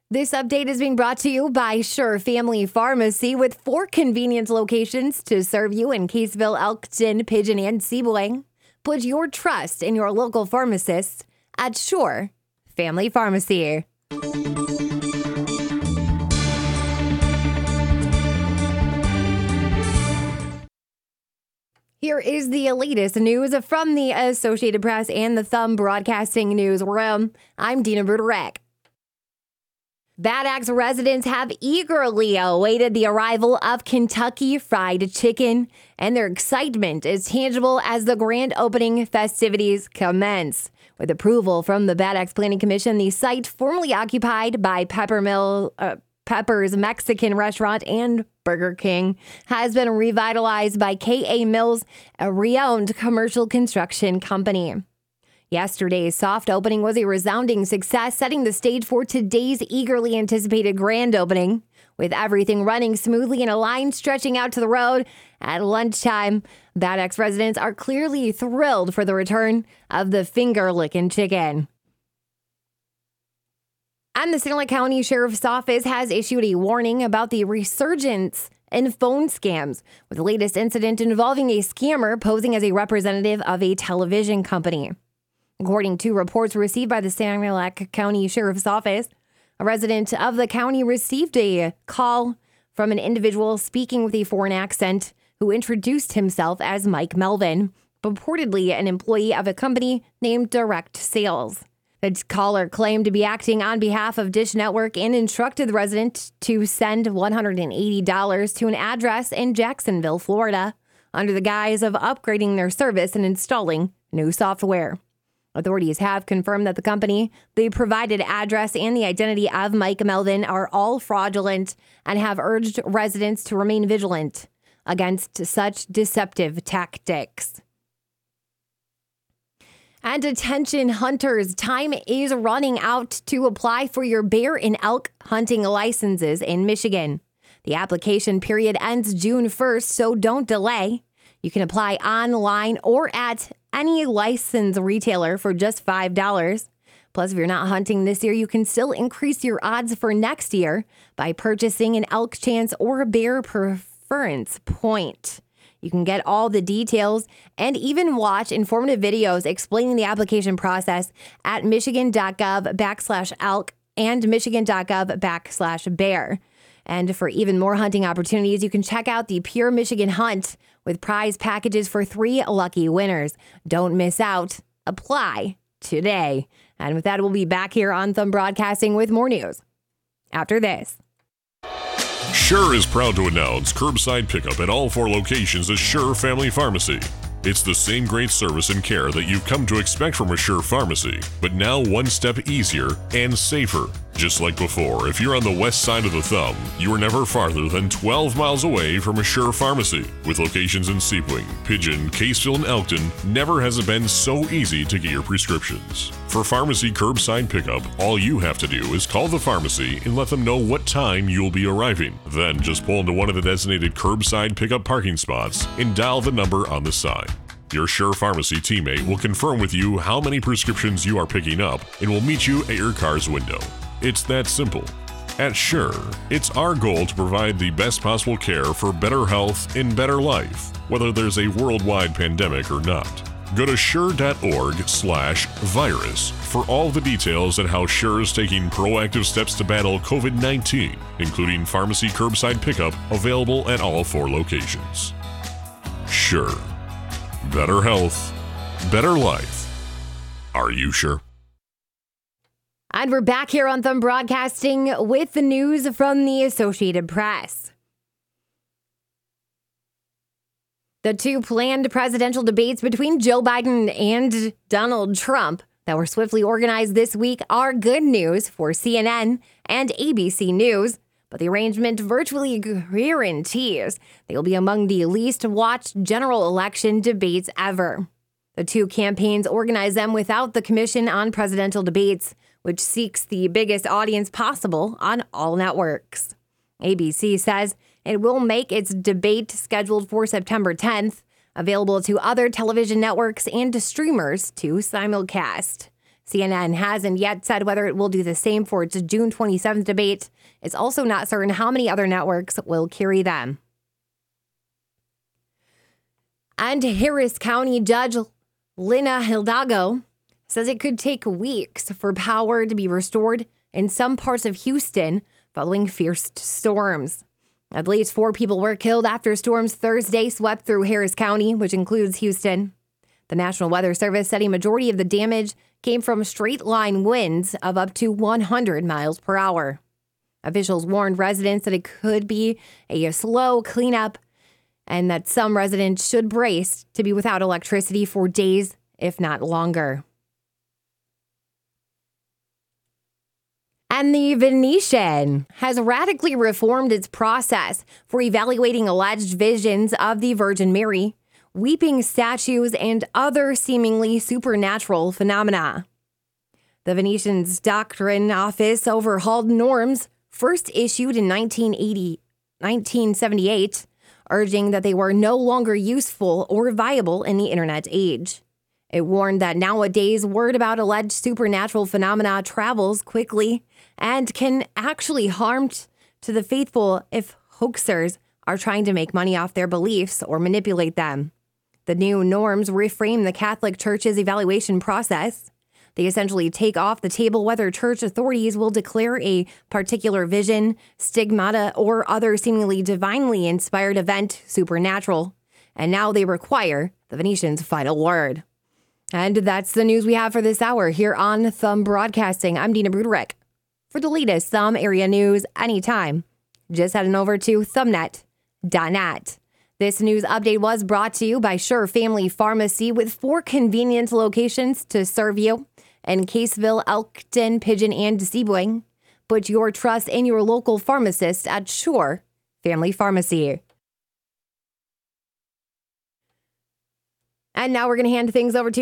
This update is being brought to you by Sure Family Pharmacy with 4 convenient locations to serve you in Caseville, Elkton, Pigeon, and Sebring. Put your trust in your local pharmacist at Sure Family Pharmacy. Here is the latest news from the Associated Press and the Thumb Broadcasting Newsroom. I'm Dina Bruderek. Bad Axe residents have eagerly awaited the arrival of Kentucky Fried Chicken, and their excitement is tangible as the grand opening festivities commence. With approval from the Bad Axe Planning Commission, the site formerly occupied by Pepper's Mexican Restaurant and Burger King has been revitalized by K.A. Mills, a renowned commercial construction company. Yesterday's soft opening was a resounding success, setting the stage for today's eagerly anticipated grand opening. With everything running smoothly and a line stretching out to the road at lunchtime, Bad Axe residents are clearly thrilled for the return of the finger-licking chicken. And the St. Louis County Sheriff's Office has issued a warning about the resurgence in phone scams, with the latest incident involving a scammer posing as a representative of a television company. According to reports received by the St. Louis County Sheriff's Office, a resident of the county received a call from an individual speaking with a foreign accent who introduced himself as Mike Melvin, purportedly an employee of a company named Direct Sales. The caller claimed to be acting on behalf of Dish Network and instructed the resident to send $180 to an address in Jacksonville, Florida, under the guise of upgrading their service and installing new software. Authorities have confirmed that the company, the provided address, and the identity of Mike Melvin are all fraudulent and have urged residents to remain vigilant against such deceptive tactics. And attention hunters, time is running out to apply for your bear and elk hunting licenses in Michigan. The application period ends June 1st, so don't delay. You can apply online or at any licensed retailer for just $5. Plus, if you're not hunting this year, you can still increase your odds for next year by purchasing an elk chance or a bear preference point. You can get all the details and even watch informative videos explaining the application process at michigan.gov/elk and michigan.gov/bear. And for even more hunting opportunities, you can check out the Pure Michigan Hunt with prize packages for 3 lucky winners. Don't miss out. Apply today. And with that, we'll be back here on Thumb Broadcasting with more news after this. Sure is proud to announce curbside pickup at all 4 locations at Sure Family Pharmacy. It's the same great service and care that you've come to expect from a Sure Pharmacy, but now one step easier and safer. Just like before, if you're on the west side of the thumb, you are never farther than 12 miles away from a Sure Pharmacy. With locations in Sebring, Pigeon, Caseville, and Elkton, never has it been so easy to get your prescriptions. For pharmacy curbside pickup, all you have to do is call the pharmacy and let them know what time you'll be arriving. Then just pull into one of the designated curbside pickup parking spots and dial the number on the sign. Your Sure Pharmacy teammate will confirm with you how many prescriptions you are picking up and will meet you at your car's window. It's that simple. At Sure, it's our goal to provide the best possible care for better health and better life, whether there's a worldwide pandemic or not. Go to sure.org/virus for all the details on how Sure is taking proactive steps to battle COVID-19, including pharmacy curbside pickup available at all 4 locations. Sure. Better health, better life. Are you sure? And we're back here on Thumb Broadcasting with the news from the Associated Press. The 2 planned presidential debates between Joe Biden and Donald Trump that were swiftly organized this week are good news for CNN and ABC News, but the arrangement virtually guarantees they will be among the least watched general election debates ever. The 2 campaigns organize them without the Commission on Presidential Debates, which seeks the biggest audience possible on all networks. ABC says it will make its debate scheduled for September 10th available to other television networks and to streamers to simulcast. CNN hasn't yet said whether it will do the same for its June 27th debate. It's also not certain how many other networks will carry them. And Harris County Judge Lina Hidalgo says it could take weeks for power to be restored in some parts of Houston following fierce storms. At least 4 people were killed after storms Thursday swept through Harris County, which includes Houston. The National Weather Service said a majority of the damage came from straight-line winds of up to 100 miles per hour. Officials warned residents that it could be a slow cleanup and that some residents should brace to be without electricity for days, if not longer. And the Venetian has radically reformed its process for evaluating alleged visions of the Virgin Mary, weeping statues, and other seemingly supernatural phenomena. The Venetian's doctrine office overhauled norms first issued in 1978, urging that they were no longer useful or viable in the internet age. It warned that nowadays word about alleged supernatural phenomena travels quickly and can actually harm to the faithful if hoaxers are trying to make money off their beliefs or manipulate them. The new norms reframe the Catholic Church's evaluation process. They essentially take off the table whether church authorities will declare a particular vision, stigmata, or other seemingly divinely inspired event supernatural. And now they require the Venetian's final word. And that's the news we have for this hour here on Thumb Broadcasting. I'm Dina Bruderick. For the latest Thumb area news anytime, just head on over to thumbnet.net. This news update was brought to you by Sure Family Pharmacy with 4 convenient locations to serve you in Caseville, Elkton, Pigeon, and Sebring. Put your trust in your local pharmacist at Sure Family Pharmacy. And now we're going to hand things over to